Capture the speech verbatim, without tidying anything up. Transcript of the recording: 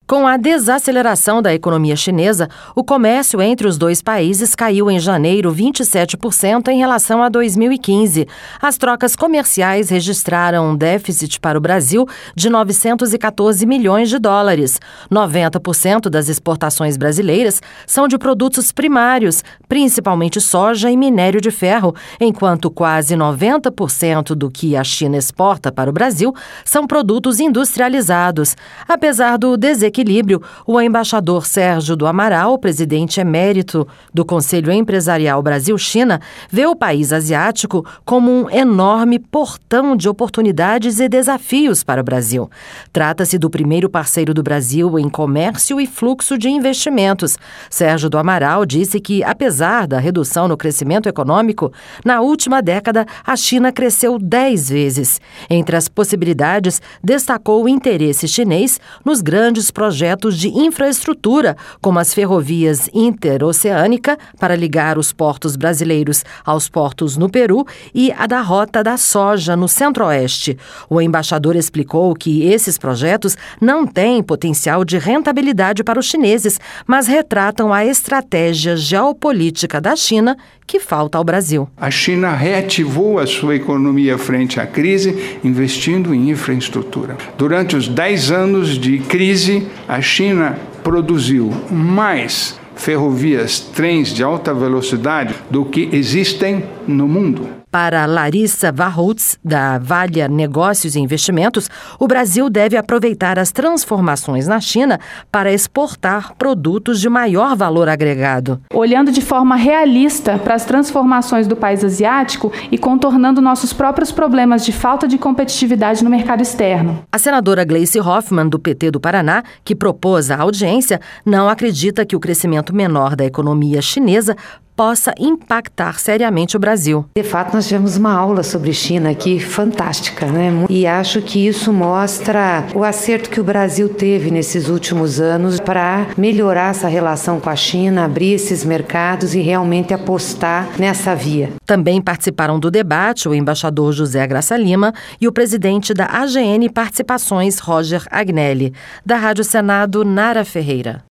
Com a desaceleração da economia chinesa, o comércio entre os dois países caiu em janeiro vinte e sete por cento em relação a dois mil e quinze. As trocas comerciais registraram um déficit para o Brasil de novecentos e quatorze milhões de dólares. noventa por cento das exportações brasileiras são de produtos primários, principalmente soja e minério de ferro, enquanto quase noventa por cento do que a China exporta para o Brasil são produtos industrializados. Apesar do desequilíbrio, o embaixador Sérgio do Amaral, presidente emérito do Conselho Empresarial Brasil-China, vê o país asiático como um enorme portão de oportunidades e desafios para o Brasil. Trata-se do primeiro parceiro do Brasil em comércio e fluxo de investimentos. Sérgio do Amaral disse que, apesar da redução no crescimento econômico, na última década a China cresceu dez vezes. Entre as possibilidades, destacou o interesse chinês nos grandes projetos de infraestrutura, como as ferrovias interoceânica para ligar os portos brasileiros aos portos no Peru e a da Rota da Soja no Centro-Oeste. O embaixador explicou que esses projetos não têm potencial de rentabilidade para os chineses, mas retratam a estratégia geopolítica da China que falta ao Brasil. A China reativou a sua economia frente à crise, investindo em infraestrutura. Durante os dez anos de crise, a China produziu mais ferrovias, trens de alta velocidade do que existem no mundo. Para Larissa Varrutz, da Valha Negócios e Investimentos, o Brasil deve aproveitar as transformações na China para exportar produtos de maior valor agregado. Olhando de forma realista para as transformações do país asiático e contornando nossos próprios problemas de falta de competitividade no mercado externo. A senadora Gleice Hoffmann, do P T do Paraná, que propôs a audiência, não acredita que o crescimento menor da economia chinesa possa impactar seriamente o Brasil. De fato, nós tivemos uma aula sobre China aqui fantástica, né? E acho que isso mostra o acerto que o Brasil teve nesses últimos anos para melhorar essa relação com a China, abrir esses mercados e realmente apostar nessa via. Também participaram do debate o embaixador José Graça Lima e o presidente da A G N Participações, Roger Agnelli. Da Rádio Senado, Nara Ferreira.